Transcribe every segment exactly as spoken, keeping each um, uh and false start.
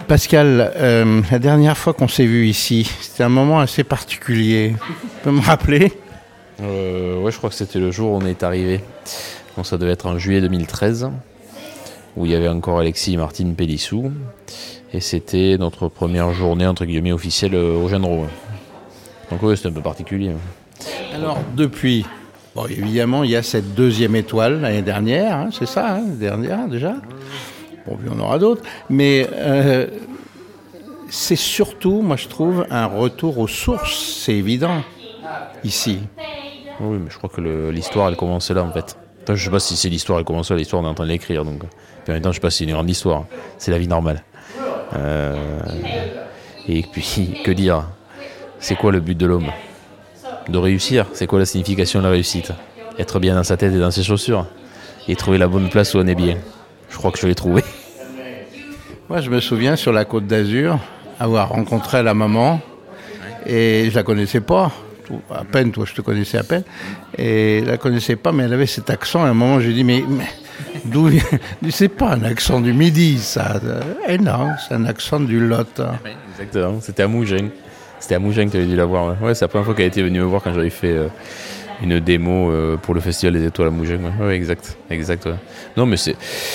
Pascal, euh, la dernière fois qu'on s'est vu ici, c'était un moment assez particulier. Tu peux me rappeler ? euh, Ouais, je crois que c'était le jour où on est arrivé. Bon, ça devait être en juillet deux mille treize, où il y avait encore Alexis et Martine Pélissou. Et c'était notre première journée, entre guillemets, officielle au Genro. Donc oui, c'était un peu particulier. Alors, depuis, bon, évidemment, il y a cette deuxième étoile l'année dernière, hein, c'est ça, hein, dernière déjà. Bon, puis on aura d'autres. Mais euh, c'est surtout, moi je trouve, un retour aux sources, c'est évident, ici. Oui, mais je crois que le, l'histoire, elle commençait là, en fait. Enfin, je sais pas si c'est l'histoire, elle commençait là, l'histoire, on est en train de l'écrire. Donc. Puis en même temps, je sais pas si c'est une grande histoire. C'est la vie normale. Euh, et puis, que dire ? C'est quoi le but de l'homme ? De réussir. C'est quoi la signification de la réussite ? Être bien dans sa tête et dans ses chaussures. Et trouver la bonne place où on est bien. Je crois que je l'ai trouvé. Moi, je me souviens, sur la Côte d'Azur, avoir rencontré la maman. Et je la connaissais pas. À peine, toi, je te connaissais à peine. Et je la connaissais pas, mais elle avait cet accent. Et à un moment, j'ai dit, mais... mais d'où vient... C'est pas un accent du Midi, ça. Et non, c'est un accent du Lot. Exactement. C'était à Mougins. C'était à Mougins que tu avais dû la voir. Ouais, ouais, c'est la première fois qu'elle était venue me voir quand j'avais fait euh, une démo euh, pour le Festival des Étoiles à Mougins. Ouais, ouais exact. exact ouais. Non, mais c'est...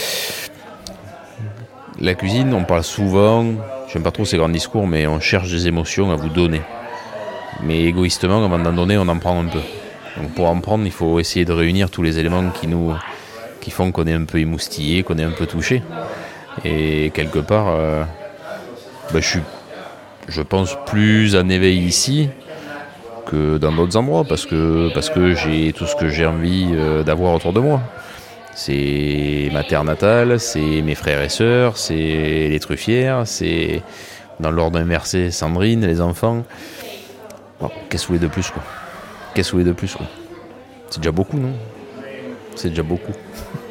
La cuisine, on parle souvent, j'aime pas trop ces grands discours, mais on cherche des émotions à vous donner. Mais égoïstement, avant d'en donner, on en prend un peu. Donc pour en prendre, il faut essayer de réunir tous les éléments qui nous, qui font qu'on est un peu émoustillé, qu'on est un peu touché. Et quelque part, euh, ben je suis, je pense, plus en éveil ici que dans d'autres endroits, parce que, parce que j'ai tout ce que j'ai envie euh, d'avoir autour de moi. C'est ma terre natale, c'est mes frères et sœurs, c'est les truffières, c'est dans l'ordre inversé Sandrine, les enfants. Bon, qu'est-ce que vous voulez de plus, quoi ? Qu'est-ce que vous voulez de plus, quoi ? C'est déjà beaucoup, non ? C'est déjà beaucoup.